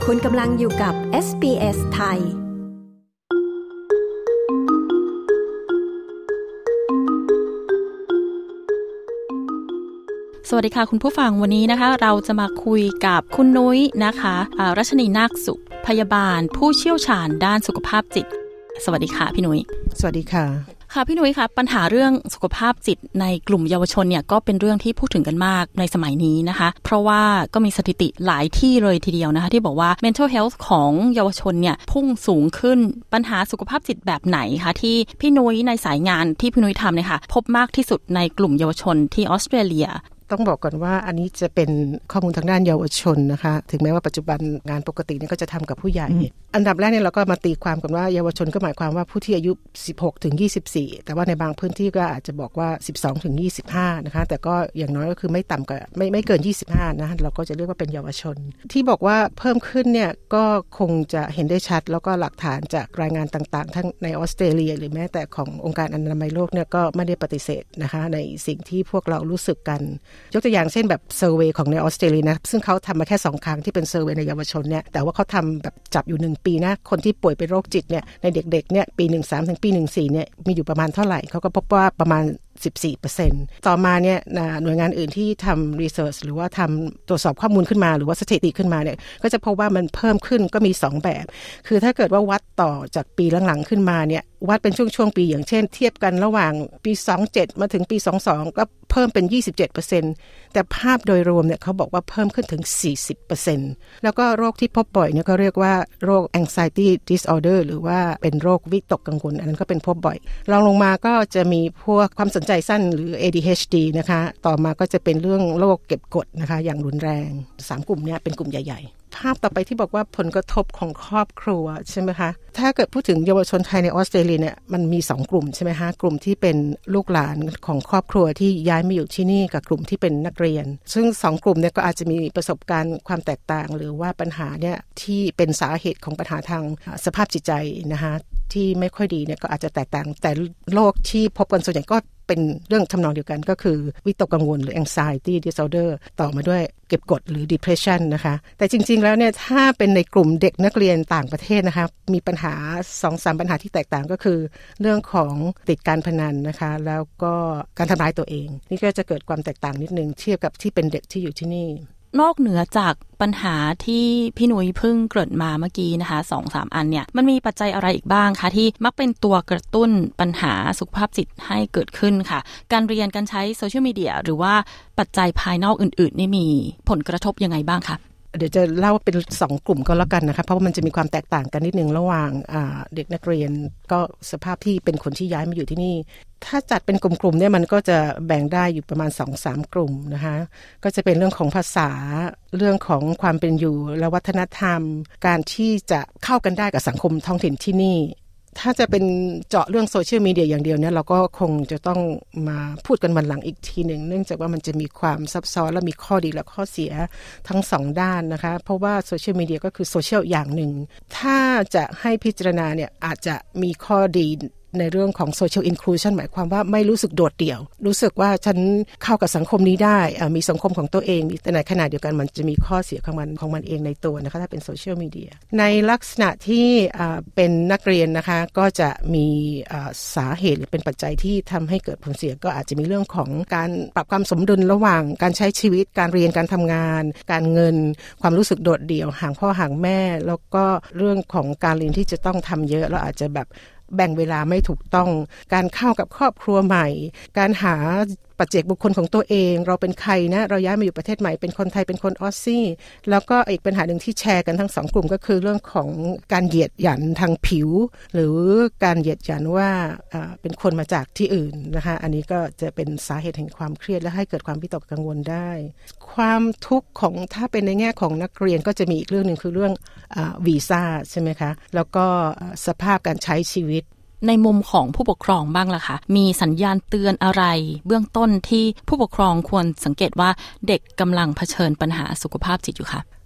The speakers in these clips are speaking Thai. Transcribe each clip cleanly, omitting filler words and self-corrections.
คุณกำลังอยู่กับ SBS ไทยสวัสดีค่ะคุณผู้ฟังวันนี้นะคะเราจะมาคุยกับคุณนุ้ยนะคะรัชนีนาคสุขพยาบาลผู้เชี่ยวชาญด้านสุขภาพจิตสวัสดีค่ะพี่นุ้ยสวัสดีค่ะค่ะพี่นุ้ยคะปัญหาเรื่องสุขภาพจิตในกลุ่มเยาวชนเนี่ยก็เป็นเรื่องที่พูดถึงกันมากในสมัยนี้นะคะเพราะว่าก็มีสถิติหลายที่เลยทีเดียวนะคะที่บอกว่า mental health ของเยาวชนเนี่ยพุ่งสูงขึ้นปัญหาสุขภาพจิตแบบไหนคะที่พี่นุ้ยในสายงานที่พี่นุ้ยทำเนี่ยค่ะพบมากที่สุดในกลุ่มเยาวชนที่ออสเตรเลียต้องบอกก่อนว่าอันนี้จะเป็นข้อมูลทางด้านเยาวชนนะคะถึงแม้ว่าปัจจุบันงานปกตินี่ก็จะทำกับผู้ใหญ่อันดับแรกเนี่ยเราก็มาตีความกันว่าเยาวชนก็หมายความว่าผู้ที่อายุ16ถึง24แต่ว่าในบางพื้นที่ก็อาจจะบอกว่า12ถึง25นะคะแต่ก็อย่างน้อยก็คือไม่ต่ำกว่าไม่เกิน25นะเราก็จะเรียกว่าเป็นเยาวชนที่บอกว่าเพิ่มขึ้นเนี่ยก็คงจะเห็นได้ชัดแล้วก็หลักฐานจากรายงานต่างๆทั้งในออสเตรเลียหรือแม้แต่ขององค์การอนามัยโลกเนี่ยก็ไม่ได้ปฏิเสธนะคะในสิ่งที่พวกเรารู้สึกกันยกตัวอย่างเช่นแบบเซอร์เวย์ของในออสเตรเลียนะซึ่งเขาทำมาแค่2ครั้งที่เป็นเซอร์เวย์ในเยาวชนเนี่ยแต่ว่าเขาทำแบบจับอยู่1ปีนะคนที่ป่วยเป็นโรคจิตเนี่ยในเด็กๆเนี่ยปี13ถึงปี14เนี่ยมีอยู่ประมาณเท่าไหร่เขาก็พบว่าประมาณ14%ต่อมาเนี่ยหน่วยงานอื่นที่ทำรีเสิร์ชหรือว่าทำตรวจสอบข้อมูลขึ้นมาหรือว่าสถิติขึ้นมาเนี่ยก็จะพบว่ามันเพิ่มขึ้นก็มี2แบบคือถ้าเกิดว่าวัดต่อจากปีหลังๆขึ้นมาเนี่ยวัดเป็นช่วงๆปีอย่างเช่นเทียบกันระหว่างปี27มาถึงปี22ก็เพิ่มเป็น 27% แต่ภาพโดยรวมเนี่ยเขาบอกว่าเพิ่มขึ้นถึง 40% แล้วก็โรคที่พบบ่อยเนี่ยก็เรียกว่าโรค anxiety disorder หรือว่าเป็นโรควิตกกังวลอันนั้นก็เป็นพบบ่อยรองลงมาก็จะมีพวกความสนใจสั้นหรือ ADHD นะคะต่อมาก็จะเป็นเรื่องโรคเก็บกดนะคะอย่างรุนแรง3กลุ่มเนี่ยเป็นกลุ่มใหญ่ๆภาพต่อไปที่บอกว่าผลกระทบของครอบครัวใช่ไหมคะถ้าเกิดพูดถึงเยาวชนไทยในออสเตรเลียเนี่ยมันมี2กลุ่มใช่ไหมคะกลุ่มที่เป็นลูกหลานของครอบครัวที่ย้ายมาอยู่ที่นี่กับกลุ่มที่เป็นนักเรียนซึ่ง2กลุ่มเนี่ยก็อาจจะมีประสบการณ์ความแตกต่างหรือว่าปัญหาเนี่ยที่เป็นสาเหตุของปัญหาทางสภาพจิตใจนะคะที่ไม่ค่อยดีเนี่ยก็อาจจะแตกต่างแต่โรคที่พบกันส่วนใหญ่ก็เป็นเรื่องทำนองเดียวกันก็คือวิตกกังวลหรือ anxiety disorder ต่อมาด้วยเก็บกดหรือ depression นะคะแต่จริงๆแล้วเนี่ยถ้าเป็นในกลุ่มเด็กนักเรียนต่างประเทศนะคะมีปัญหา 2-3 ปัญหาที่แตกต่างก็คือเรื่องของติดการพนันนะคะแล้วก็การทำร้ายตัวเองนี่ก็จะเกิดความแตกต่างนิดนึงเทียบกับที่เป็นเด็กที่อยู่ที่นี่นอกเหนือจากปัญหาที่พี่นุ้ยเพิ่งเกริ่นมาเมื่อกี้นะคะ 2-3 อันเนี่ยมันมีปัจจัยอะไรอีกบ้างคะที่มักเป็นตัวกระตุ้นปัญหาสุขภาพจิตให้เกิดขึ้นค่ะการเรียนการใช้โซเชียลมีเดียหรือว่าปัจจัยภายนอกอื่นๆนี่มีผลกระทบยังไงบ้างคะเดี๋ยวจะเล่าเป็น2กลุ่มก็แล้วกันนะคะเพราะว่ามันจะมีความแตกต่างกันนิดนึงระหว่างเด็กนักเรียนก็สภาพที่เป็นคนที่ย้ายมาอยู่ที่นี่ถ้าจัดเป็นกลุ่มๆเนี่ยมันก็จะแบ่งได้อยู่ประมาณ 2-3 กลุ่มนะคะก็จะเป็นเรื่องของภาษาเรื่องของความเป็นอยู่และวัฒนธรรมการที่จะเข้ากันได้กับสังคมท้องถิ่นที่นี่ถ้าจะเป็นเจาะเรื่องโซเชียลมีเดียอย่างเดียวเนี่ยเราก็คงจะต้องมาพูดกันวันหลังอีกทีหนึ่งเนื่องจากว่ามันจะมีความซับซ้อนและมีข้อดีและข้อเสียทั้ง2ด้านนะคะเพราะว่าโซเชียลมีเดียก็คือโซเชียลอย่างหนึ่งถ้าจะให้พิจารณาเนี่ยอาจจะมีข้อดีในเรื่องของ social inclusion หมายความว่าไม่รู้สึกโดดเดี่ยวรู้สึกว่าฉันเข้ากับสังคมนี้ได้มีสังคมของตัวเองแต่ในขณะเดียวกันมันจะมีข้อเสียของมันเองในตัวนะคะถ้าเป็นโซเชียลมีเดียในลักษณะที่เป็นนักเรียนนะคะก็จะมีสาเหตุหรือเป็นปัจจัยที่ทำให้เกิดผลเสียก็อาจจะมีเรื่องของการปรับความสมดุลระหว่างการใช้ชีวิตการเรียนการทำงานการเงินความรู้สึกโดดเดี่ยวห่างพ่อห่างแม่แล้วก็เรื่องของการเรียนที่จะต้องทำเยอะแล้วอาจจะแบบแบ่งเวลาไม่ถูกต้องการเข้ากับครอบครัวใหม่การหาปัจเจกบุคคลของตัวเองเราเป็นใครนะเราย้ายมาอยู่ประเทศใหม่เป็นคนไทยเป็นคนออสซี่แล้วก็อีกปัญหาหนึ่งที่แชร์กันทั้ง2กลุ่มก็คือเรื่องของการเหยียดหยันทางผิวหรือการเหยียดหยันว่าเป็นคนมาจากที่อื่นนะคะอันนี้ก็จะเป็นสาเหตุแห่งความเครียดและให้เกิดความวิตกกังวลได้ความทุกข์ของถ้าเป็นในแง่ของนักเรียนก็จะมีอีกเรื่องนึงคือเรื่องวีซ่าใช่ไหมคะแล้วก็สภาพการใช้ชีวิตในมุมของผู้ปกครองบ้างล่ะคะมีสัญญาณเตือนอะไรเบื้องต้นที่ผู้ปกครองควรสังเกตว่าเด็กกำลังเผชิญปัญหาสุขภาพจิตอยู่คะ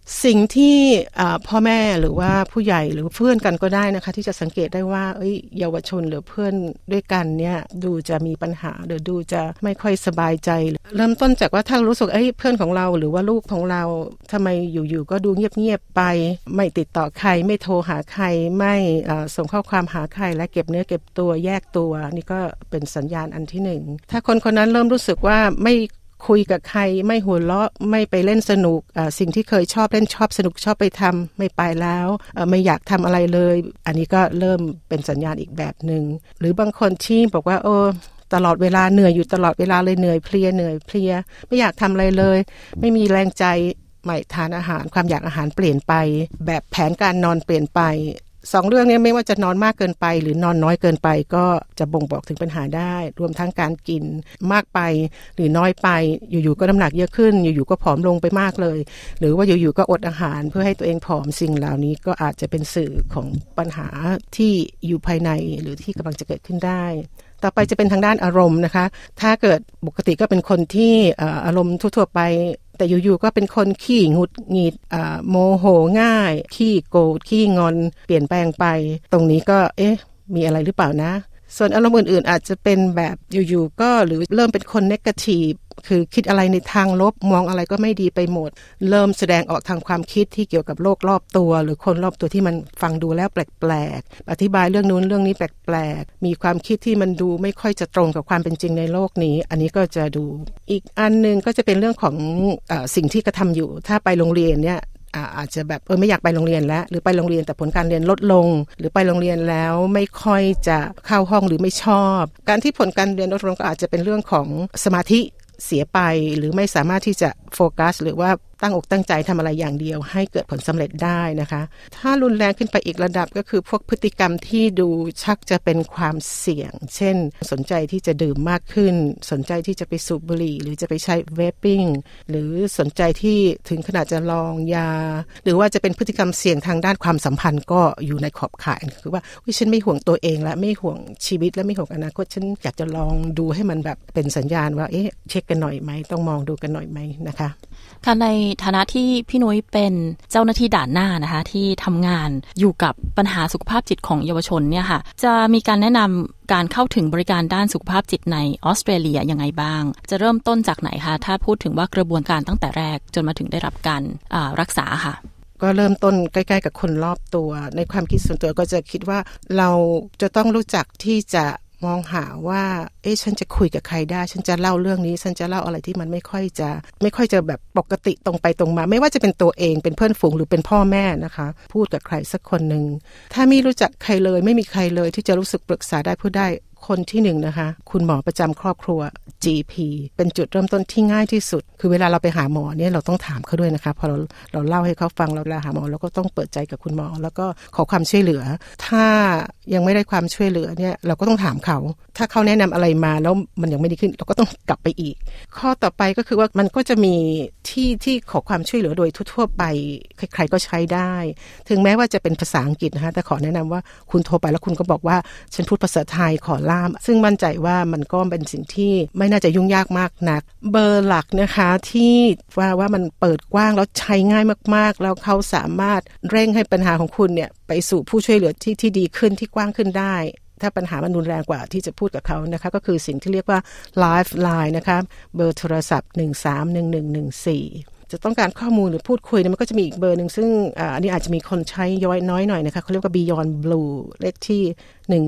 สิ่งที่พ่อแม่หรือว่าผู้ใหญ่หรือเพื่อนกันก็ได้นะคะที่จะสังเกตได้ว่าเยาวชนหรือเพื่อนด้วยกันเนี่ยดูจะมีปัญหาหรือดูจะไม่ค่อยสบายใจเริ่มต้นจากว่าถ้ารู้สึกเพื่อนของเราหรือว่าลูกของเราทำไมอยู่ๆก็ดูเงียบๆไปไม่ติดต่อใครไม่โทรหาใครไม่ส่งข้อความหาใครและเก็บเนื้อเก็บตัวแยกตัวนี่ก็เป็นสัญญาณอันที่หนึ่งถ้าคนคนนั้นเริ่มรู้สึกว่าไม่คุยกับใครไม่หัวเราะไม่ไปเล่นสนุกสิ่งที่เคยชอบเล่นชอบสนุกชอบไปทำไม่ไปแล้วไม่อยากทำอะไรเลยอันนี้ก็เริ่มเป็นสัญญาณอีกแบบนึงหรือบางคนที่บอกว่าตลอดเวลาเหนื่อยอยู่ตลอดเวลาเลยเหนื่อยเพลียไม่อยากทำอะไรเลยไม่มีแรงใจไม่ทานอาหารความอยากอาหารเปลี่ยนไปแบบแผนการนอนเปลี่ยนไป2เรื่องนี้ไม่ว่าจะนอนมากเกินไปหรือนอนน้อยเกินไปก็จะบ่งบอกถึงปัญหาได้รวมทั้งการกินมากไปหรือน้อยไปอยู่ๆก็น้ำหนักเยอะขึ้นอยู่ๆก็ผอมลงไปมากเลยหรือว่าอยู่ๆก็อดอาหารเพื่อให้ตัวเองผอมสิ่งเหล่านี้ก็อาจจะเป็นสื่อของปัญหาที่อยู่ภายในหรือที่กำลังจะเกิดขึ้นได้ต่อไปจะเป็นทางด้านอารมณ์นะคะถ้าเกิดปกติก็เป็นคนที่อารมณ์ทั่วๆไปแต่อยู่ๆก็เป็นคนขี้หงุดหงิดโมโหง่ายขี้โกรธขี้งอนเปลี่ยนแปลงไปตรงนี้ก็มีอะไรหรือเปล่านะส่วนอารมณ์อื่นๆอาจจะเป็นแบบอยู่ๆก็หรือเริ่มเป็นคนเนกาทีฟคือคิดอะไรในทางลบมองอะไรก็ไม่ดีไปหมดเริ่มแสดงออกทางความคิดที่เกี่ยวกับโลกรอบตัวหรือคนรอบตัวที่มันฟังดูแล้วแปลกๆอธิบายเรื่องนู้นเรื่องนี้แปลกๆมีความคิดที่มันดูไม่ค่อยจะตรงกับความเป็นจริงในโลกนี้อันนี้ก็จะดูอีกอันนึงก็จะเป็นเรื่องของสิ่งที่กระทำอยู่ถ้าไปโรงเรียนเนี่ยอาจจะแบบไม่อยากไปโรงเรียนแล้วหรือไปโรงเรียนแต่ผลการเรียนลดลงหรือไปโรงเรียนแล้วไม่ค่อยจะเข้าห้องหรือไม่ชอบการที่ผลการเรียนลดลงก็อาจจะเป็นเรื่องของสมาธิเสียไปหรือไม่สามารถที่จะโฟกัสหรือว่าตั้งอกตั้งใจทำอะไรอย่างเดียวให้เกิดผลสำเร็จได้นะคะถ้ารุนแรงขึ้นไปอีกระดับก็คือพวกพฤติกรรมที่ดูชักจะเป็นความเสี่ยงเช่นสนใจที่จะดื่มมากขึ้นสนใจที่จะไปสูบบุหรี่หรือจะไปใช้เวปปิ้งหรือสนใจที่ถึงขนาดจะลองยาหรือว่าจะเป็นพฤติกรรมเสี่ยงทางด้านความสัมพันธ์ก็อยู่ในขอบข่ายคือว่าฉันไม่ห่วงตัวเองและไม่ห่วงชีวิตและไม่ห่วงอนาคตฉันอยากจะลองดูให้มันแบบเป็นสัญญาณว่าเช็คกันหน่อยไหมต้องมองดูกันหน่อยไหมนะคะค่ะในฐานะที่พี่นุ้ยเป็นเจ้าหน้าที่ด่านหน้านะคะที่ทำงานอยู่กับปัญหาสุขภาพจิตของเยาวชนเนี่ยค่ะจะมีการแนะนำการเข้าถึงบริการด้านสุขภาพจิตในออสเตรเลียยังไงบ้างจะเริ่มต้นจากไหนคะถ้าพูดถึงว่ากระบวนการตั้งแต่แรกจนมาถึงได้รับการรักษาค่ะก็เริ่มต้นใกล้ๆกับคนรอบตัวในความคิดส่วนตัวก็จะคิดว่าเราจะต้องรู้จักที่จะมองหาว่าฉันจะคุยกับใครได้ฉันจะเล่าเรื่องนี้ฉันจะเล่าอะไรที่มันไม่ค่อยจะแบบปกติตรงไปตรงมาไม่ว่าจะเป็นตัวเองเป็นเพื่อนฝูงหรือเป็นพ่อแม่นะคะพูดกับใครสักคนนึงถ้าไม่รู้จักใครเลยไม่มีใครเลยที่จะรู้สึกปรึกษาได้พูดได้คนที่1นะคะคุณหมอประจำครอบครัว GP เป็นจุดเริ่มต้นที่ง่ายที่สุดคือเวลาเราไปหาหมอเนี่ยเราต้องถามเขาด้วยนะคะพอเราเล่าให้เขาฟังเราหาหมอเราก็ต้องเปิดใจกับคุณหมอแล้วก็ขอความช่วยเหลือถ้ายังไม่ได้ความช่วยเหลือเนี่ยเราก็ต้องถามเขาถ้าเขาแนะนำอะไรมาแล้วมันยังไม่ดีขึ้นเราก็ต้องกลับไปอีกข้อต่อไปก็คือว่ามันก็จะมีที่ขอความช่วยเหลือโดยทั่วไปใครๆก็ใช้ได้ถึงแม้ว่าจะเป็นภาษาอังกฤษนะคะแต่ขอแนะนำว่าคุณโทรไปแล้วคุณก็บอกว่าฉันพูดภาษาไทยขอล่ามซึ่งมั่นใจว่ามันก็เป็นสิ่งที่ไม่น่าจะยุ่งยากมากนักเบอร์หลักนะคะที่ว่ามันเปิดกว้างแล้วใช้ง่ายมากๆแล้วเขาสามารถเร่งให้ปัญหาของคุณเนี่ยไปสู่ผู้ช่วยเหลือที่ดีขึ้นที่กว้างขึ้นได้ถ้าปัญหามันรุนแรงกว่าที่จะพูดกับเขานะคะก็คือสิ่งที่เรียกว่า Lifeline นะคะเบอร์โทรศัพท์131114จะต้องการข้อมูลหรือพูดคุยมันก็จะมีอีกเบอร์นึงซึ่งอันนี้อาจจะมีคนใช้น้อยหน่อยนะคะเขาเรียกว่า Beyond Blue เลขที่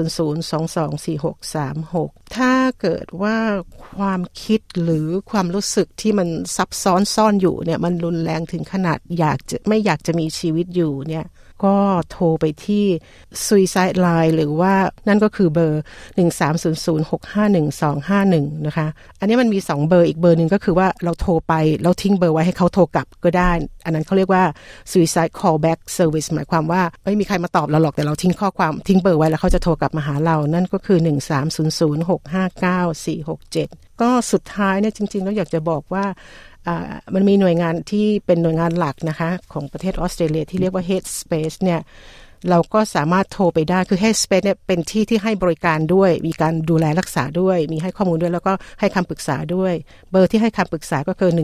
1300224636ถ้าเกิดว่าความคิดหรือความรู้สึกที่มันซับซ้อนซ่อนอยู่เนี่ยมันรุนแรงถึงขนาดไม่อยากจะมีชีวิตอยู่เนี่ยก็โทรไปที่ Suicide Line หรือว่านั่นก็คือเบอร์1300651251นะคะอันนี้มันมี2เบอร์อีกเบอร์นึงก็คือว่าเราโทรไปแล้วทิ้งเบอร์ไว้ให้เขาโทรกลับก็ได้อันนั้นเขาเรียกว่า Suicide Callback Service หมายความว่าไม่มีใครมาตอบเราหรอกแต่เราทิ้งข้อความทิ้งเบอร์ไว้แล้วเขาจะโทรกลับมาหาเรานั่นก็คือ1300659467ก็สุดท้ายเนี่ยจริงๆแล้วอยากจะบอกว่ามันมีหน่วยงานที่เป็นหน่วยงานหลักนะคะของประเทศออสเตรเลียที่เรียกว่า Headspace เนี่ยเราก็สามารถโทรไปได้คือ Headspace เนี่ยเป็นที่ที่ให้บริการด้วยมีการดูแลรักษาด้วยมีให้ข้อมูลด้วยแล้วก็ให้คำปรึกษาด้วยเบอร์ที่ให้คำปรึกษาก็คือ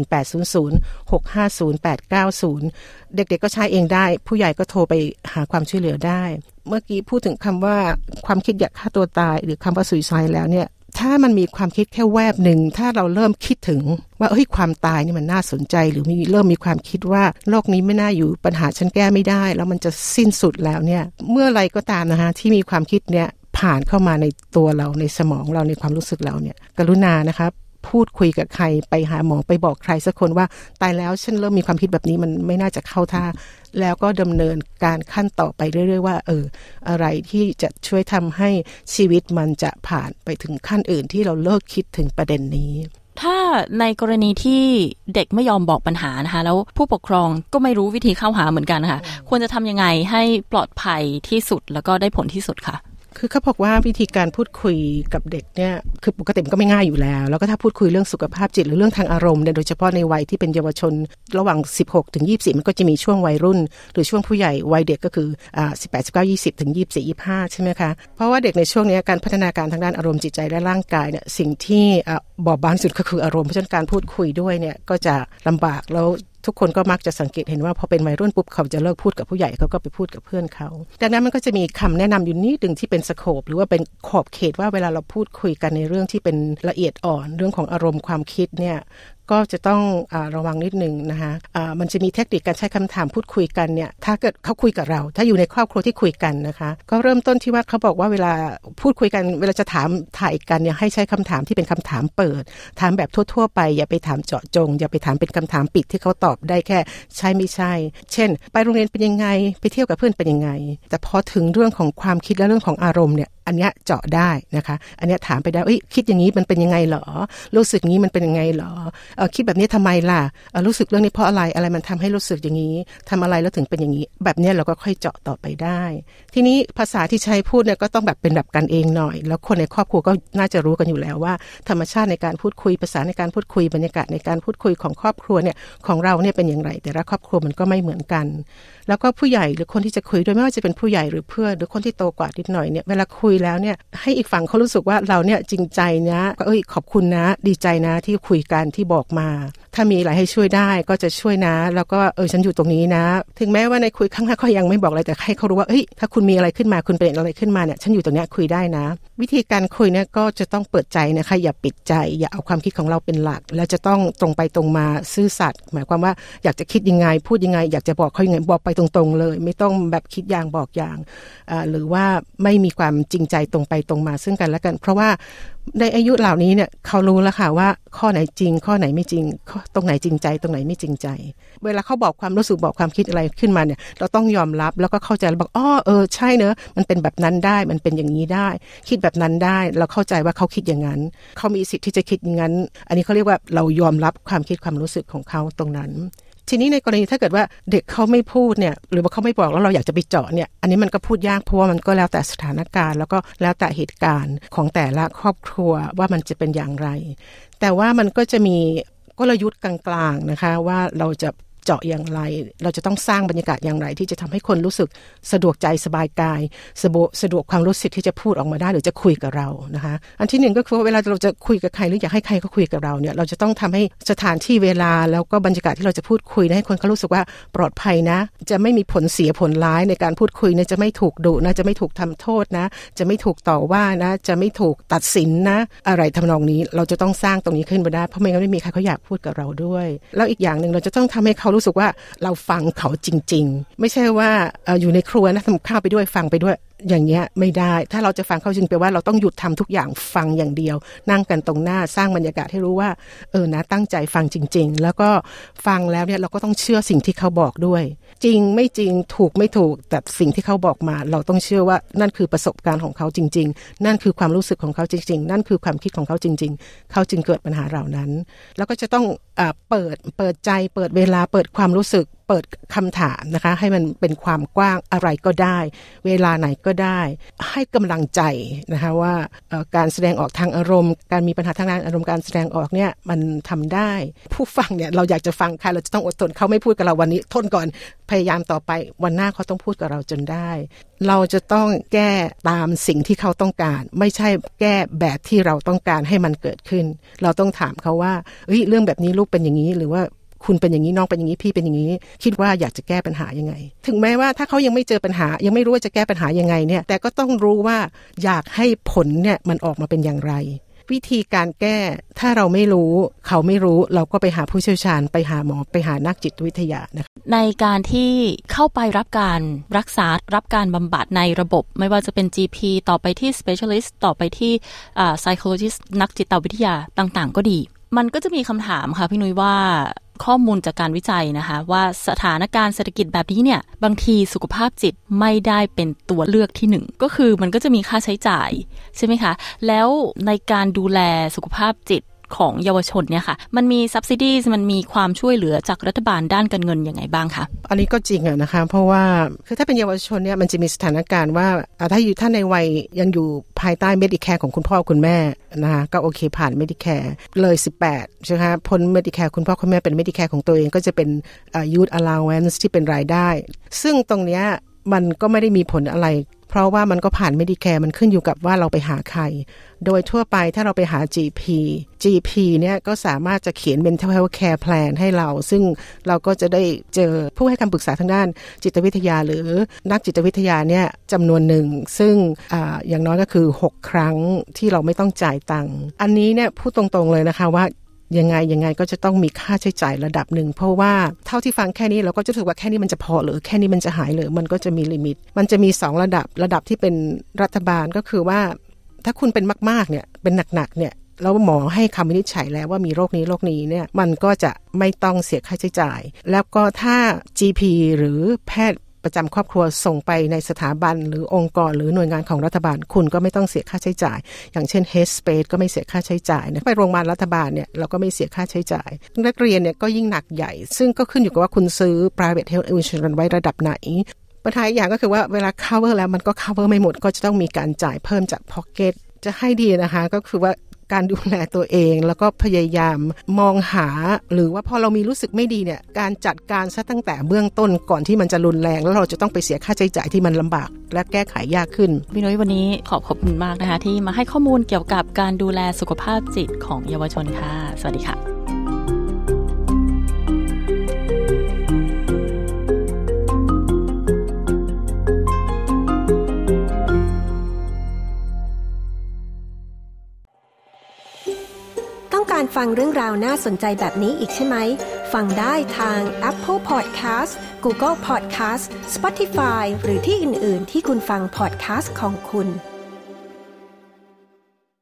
1800-650-890เด็กๆก็ใช้เองได้ผู้ใหญ่ก็โทรไปหาความช่วยเหลือได้เมื่อกี้พูดถึงคำว่าความคิดอยากฆ่าตัวตายหรือคำว่า suicide แล้วเนี่ยถ้ามันมีความคิดแค่แวบหนึ่งถ้าเราเริ่มคิดถึงว่าความตายนี่มันน่าสนใจหรือเริ่มมีความคิดว่าโลกนี้ไม่น่าอยู่ปัญหาฉันแก้ไม่ได้แล้วมันจะสิ้นสุดแล้วเนี่ยเมื่อไรก็ตามนะคะที่มีความคิดเนี่ยผ่านเข้ามาในตัวเราในสมองเราในความรู้สึกเราเนี่ยกรุณานะคะพูดคุยกับใครไปหาหมอไปบอกใครสักคนว่าตายแล้วฉันเริ่มมีความคิดแบบนี้มันไม่น่าจะเข้าท่าแล้วก็ดำเนินการขั้นต่อไปเรื่อยๆว่าอะไรที่จะช่วยทำให้ชีวิตมันจะผ่านไปถึงขั้นอื่นที่เราเลิกคิดถึงประเด็นนี้ถ้าในกรณีที่เด็กไม่ยอมบอกปัญหานะคะแล้วผู้ปกครองก็ไม่รู้วิธีเข้าหาเหมือนกันค่ะควรจะทำยังไงให้ปลอดภัยที่สุดแล้วก็ได้ผลที่สุดค่ะคือเขาบอกว่าวิธีการพูดคุยกับเด็กเนี่ยคือปกติมันก็ไม่ง่ายอยู่แล้วแล้วก็ถ้าพูดคุยเรื่องสุขภาพจิตหรือเรื่องทางอารมณ์เนี่ยโดยเฉพาะในวัยที่เป็นเยาวชนระหว่าง16ถึง24มันก็จะมีช่วงวัยรุ่นหรือช่วงผู้ใหญ่วัยเด็กก็คือ18 19 20ถึง24 25ใช่ไหมคะเพราะว่าเด็กในช่วงนี้การพัฒนาการทางด้านอารมณ์จิตใจและร่างกายเนี่ยสิ่งที่บอบบางสุดก็คืออารมณ์เพราะฉะนั้นการพูดคุยด้วยเนี่ยก็จะลำบากแล้วทุกคนก็มักจะสังเกตเห็นว่าพอเป็นวัยรุ่นปุ๊บเขาจะเลิกพูดกับผู้ใหญ่เขาก็ไปพูดกับเพื่อนเขาดังนั้นมันก็จะมีคำแนะนำอยู่นิดนึงที่เป็นสโคปหรือว่าเป็นขอบเขตว่าเวลาเราพูดคุยกันในเรื่องที่เป็นละเอียดอ่อนเรื่องของอารมณ์ความคิดเนี่ยก็จะต้องระวังนิดนึงนะคะมันจะมีเทคนิคการใช้คำถามพูดคุยกันเนี่ยถ้าเกิดเขาคุยกับเราถ้าอยู่ในครอบครัวที่คุยกันนะคะก็เริ่มต้นที่ว่าเขาบอกว่าเวลาพูดคุยกันเวลาจะถามถ่ายกันเนี่ยให้ใช้คำถามที่เป็นคำถามเปิดถามแบบทั่วๆไปอย่าไปถามเจาะจงอย่าไปถามเป็นคำถามปิดที่เขาตอบได้แค่ใช่ไม่ใช่เช่นไปโรงเรียนเป็นยังไงไปเที่ยวกับเพื่อนเป็นยังไงแต่พอถึงเรื่องของความคิดและเรื่องของอารมณ์เนี่ยอันเนี้ยเจาะได้นะคะอันเนี้ยถามไปได้คิดอย่างนี้มันเป็นยังไงหรอรู้สึกงี้มันเป็นยังไงหรอคิดแบบนี้ทำไมล่ะรู้สึกเรื่องนี้เพราะอะไรมันทำให้รู้สึกอย่างนี้ทำอะไรแล้วถึงเป็นอย่างนี้แบบเนี้ยเราก็ค่อยเจาะต่อไปได้ทีนี้ภาษาที่ใช้พูดเนี่ยก็ต้องแบบเป็นแบบกันเองหน่อยแล้วคนในครอบครัวก็น่าจะรู้กันอยู่แล้วว่าธรรมชาติในการพูดคุยภาษาในการพูดคุยบรรยากาศในการพูดคุยของครอบครัวเนี่ยของเราเนี่ยเป็นอย่างไรแต่ละครอบครัวมันก็ไม่เหมือนกันแล้วก็ผู้ใหญ่หรือคนที่จะคุยด้วยไม่ว่าจะเป็นผู้ใหญ่หรือเพื่อนหรือคนที่โตกว่านิดหน่อยเนี่ยเวลาคุยแล้วเนี่ยให้อีกฝั่งเขารู้สึกว่าเราเนี่ยจริงใจนะขอบคุณนะดีใจนะที่คุยกันที่บอกมาถ้ามีอะไรให้ช่วยได้ก็จะช่วยนะแล้วก็ฉันอยู่ตรงนี้นะถึงแม้ว่าในคุยครั้งแรกเขายังไม่บอกอะไรแต่ให้เขารู้ว่าถ้าคุณมีอะไรขึ้นมาคุณเป็นอะไรขึ้นมาเนี่ยฉันอยู่ตรงนี้คุยได้นะวิธีการคุยเนี่ยก็จะต้องเปิดใจนะคะอย่าปิดใจอย่าเอาความคิดของเราเป็นหลักแล้วจะต้องตรงไปตรงมาซื่อสัตย์หมายความว่าอยากจะคิดยังไงพูดยังไงอยากจะบอกเขายังไงบอกไปตรงๆเลยไม่ต้องแบบคิดอย่างบอกอย่างหรือว่าไม่มีความจริงใจตรงไปตรงมาซึ่งกันและกันเพราะว่าในอายุเหล่านี้เนี่ยเขารู้แล้วค่ะว่าข้อไหนจริงข้อไหนไม่จริงตรงไหนจริงใจตรงไหนไม่จริงใจเวลาเขาบอกความรู้สึกบอกความคิดอะไรขึ้นมาเนี่ยเราต้องยอมรับแล้วก็เข้าใจบอกใช่เนอะมันเป็นแบบนั้นได้มันเป็นอย่างนี้ได้คิดแบบนั้นได้เราเข้าใจว่าเขาคิดอย่างนั้นเขามีสิทธิ์ที่จะคิดอย่างนั้นอันนี้เขาเรียกว่าเรายอมรับความคิดความรู้สึกของเขาตรงนั้นทีนี้ในกรณีถ้าเกิดว่าเด็กเขาไม่พูดเนี่ยหรือว่าเขาไม่บอกแล้วเราอยากจะไปเจาะเนี่ยอันนี้มันก็พูดยากเพราะว่ามันก็แล้วแต่สถานการณ์แล้วก็แล้วแต่เหตุการณ์ของแต่ละครอบครัวว่ามันจะเป็นอย่างไรแต่ว่ามันก็จะมีกลยุทธ์กลางๆนะคะว่าเราจะเจาะอย่างไรเราจะต้องสร้างบรรยากาศอย่างไรที่จะทำให้คนรู้สึกสะดวกใจสบายกายสะดวกความรู้สึกที่จะพูดออกมาได้หรือจะคุยกับเรานะคะอันที่หนึ่งก็คือว่าเวลาเราจะคุยกับใครหรืออยากให้ใครเขาคุยกับเราเนี่ยเราจะต้องทำให้สถานที่เวลาแล้วก็บรรยากาศที่เราจะพูดคุยให้คนเขารู้สึกว่าปลอดภัยนะจะไม่มีผลเสียผลร้ายในการพูดคุยนะจะไม่ถูกดุนะจะไม่ถูกทำโทษนะจะไม่ถูกต่อว่านะจะไม่ถูกตัดสินนะอะไรทำนองนี้เราจะต้องสร้างตรงนี้ขึ้นมาได้เพราะไม่งั้นไม่มีใครเขาอยากพูดกับเราด้วยแล้วอีกอย่างนึงเราจะต้องทำให้เขารู้สึกว่าเราฟังเขาจริงๆไม่ใช่ว่าอยู่ในครัวนะทำข้าวไปด้วยฟังไปด้วยอย่างเงี้ยไม่ได้ถ้าเราจะฟังเขาจริงแปลว่าเราต้องหยุดทำทุกอย่างฟังอย่างเดียวนั่งกันตรงหน้าสร้างบรรยากาศให้รู้ว่านะตั้งใจฟังจริงๆแล้วก็ฟังแล้วเนี่ยเราก็ต้องเชื่อสิ่งที่เขาบอกด้วยจริงไม่จริงถูกไม่ถูกแต่สิ่งที่เขาบอกมาเราต้องเชื่อว่านั่นคือประสบการณ์ของเขาจริงๆนั่นคือความรู้สึกของเขาจริงๆนั่นคือความคิดของเขาจริงๆเขาจึงเกิดปัญหาเหล่านั้นแล้วก็จะต้องเปิดใจเปิดเวลาเปิดความรู้สึกเปิดคำถามนะคะให้มันเป็นความกว้างอะไรก็ได้เวลาไหนก็ได้ให้กำลังใจนะคะว่าการแสดงออกทางอารมณ์การมีปัญหาทางด้านอารมณ์การแสดงออกเนี่ยมันทำได้ผู้ฟังเนี่ยเราอยากจะฟังใครเราจะต้องอดทนเขาไม่พูดกับเราวันนี้ทนก่อนพยายามต่อไปวันหน้าเขาต้องพูดกับเราจนได้เราจะต้องแก้ตามสิ่งที่เขาต้องการไม่ใช่แก้แบบที่เราต้องการให้มันเกิดขึ้นเราต้องถามเขาว่าเรื่องแบบนี้ลูกเป็นอย่างนี้หรือว่าคุณเป็นอย่างนี้น้องเป็นอย่างนี้พี่เป็นอย่างนี้คิดว่าอยากจะแก้ปัญหายังไงถึงแม้ว่าถ้าเขายังไม่เจอปัญหายังไม่รู้ว่าจะแก้ปัญหายังไงเนี่ยแต่ก็ต้องรู้ว่าอยากให้ผลเนี่ยมันออกมาเป็นอย่างไรวิธีการแก้ถ้าเราไม่รู้เขาไม่รู้เราก็ไปหาผู้เชี่ยวชาญไปหาหมอไปหานักจิตวิทยานะคะในการที่เข้าไปรับการรักษารับการบำบัดในระบบไม่ว่าจะเป็น GP ต่อไปที่ Specialist ต่อไปที่Psychologist นักจิตวิทยาต่างๆก็ดีมันก็จะมีคำถามค่ะพี่นุ้ยว่าข้อมูลจากการวิจัยนะคะว่าสถานการณ์เศรษฐกิจแบบนี้เนี่ยบางทีสุขภาพจิตไม่ได้เป็นตัวเลือกที่หนึ่งก็คือมันก็จะมีค่าใช้จ่ายใช่ไหมคะแล้วในการดูแลสุขภาพจิตของเยาวชนเนี่ยค่ะมันมี subsidies มันมีความช่วยเหลือจากรัฐบาลด้านการเงินยังไงบ้างคะอันนี้ก็จริงนะคะเพราะว่าคือถ้าเป็นเยาวชนเนี่ยมันจะมีสถานการณ์ว่าถ้าอยู่ท่านในวัยยังอยู่ภายใต้ Medicare ของคุณพ่อคุณแม่นะคะก็โอเคผ่าน Medicare เลย18ใช่ไหมคะพ้น Medicare คุณพ่อคุณแม่เป็น Medicare ของตัวเองก็จะเป็นYouth Allowance ที่เป็นรายได้ซึ่งตรงเนี้ยมันก็ไม่ได้มีผลอะไรเพราะว่ามันก็ผ่าน Medicare มันขึ้นอยู่กับว่าเราไปหาใครโดยทั่วไปถ้าเราไปหา GP เนี่ยก็สามารถจะเขียน Mental Health Care Plan ให้เราซึ่งเราก็จะได้เจอผู้ให้คำปรึกษาทางด้านจิตวิทยาหรือนักจิตวิทยาเนี่ยจำนวนหนึ่งซึ่งอย่างน้อยก็คือ6ครั้งที่เราไม่ต้องจ่ายตังค์อันนี้เนี่ยพูดตรงๆเลยนะคะว่ายังไงก็จะต้องมีค่าใช้จ่ายระดับหนึ่งเพราะว่าเท่าที่ฟังแค่นี้เราก็จะรู้สึกว่าแค่นี้มันจะพอหรือแค่นี้มันจะหายหรือมันก็จะมีลิมิตมันจะมี2ระดับที่เป็นรัฐบาลก็คือว่าถ้าคุณเป็นมากๆเนี่ยเป็นหนักๆเนี่ยแล้วหมอให้คำวินิจฉัยแล้วว่ามีโรคนี้เนี่ยมันก็จะไม่ต้องเสียค่าใช้จ่ายแล้วก็ถ้า GP หรือแพทย์ประจำครอบครัวส่งไปในสถาบันหรือองค์กรหรือหน่วยงานของรัฐบาลคุณก็ไม่ต้องเสียค่าใช้จ่ายอย่างเช่น Headspace ก็ไม่เสียค่าใช้จ่ายนะไปโรงพยาบาลรัฐบาลเนี่ยเราก็ไม่เสียค่าใช้จ่ายนักเรียนเนี่ยก็ยิ่งหนักใหญ่ซึ่งก็ขึ้นอยู่กับว่าคุณซื้อ private health insurance ไว้ระดับไหนปัญหาอย่างก็คือว่าเวลา cover แล้วมันก็ cover ไม่หมดก็จะต้องมีการจ่ายเพิ่มจาก pocket จะให้ดีนะคะก็คือว่าการดูแลตัวเองแล้วก็พยายามมองหาหรือว่าพอเรามีรู้สึกไม่ดีเนี่ยการจัดการซะตั้งแต่เบื้องต้นก่อนที่มันจะรุนแรงแล้วเราจะต้องไปเสียค่าใช้จ่ายที่มันลำบากและแก้ไขยากขึ้นพี่นุ้ยวันนี้ขอบคุณมากนะคะที่มาให้ข้อมูลเกี่ยวกับการดูแลสุขภาพจิตของเยาวชนค่ะสวัสดีค่ะการฟังเรื่องราวน่าสนใจแบบนี้อีกใช่ไหมฟังได้ทาง Apple Podcast Google Podcast Spotify หรือที่อื่นๆที่คุณฟัง podcast ของคุณ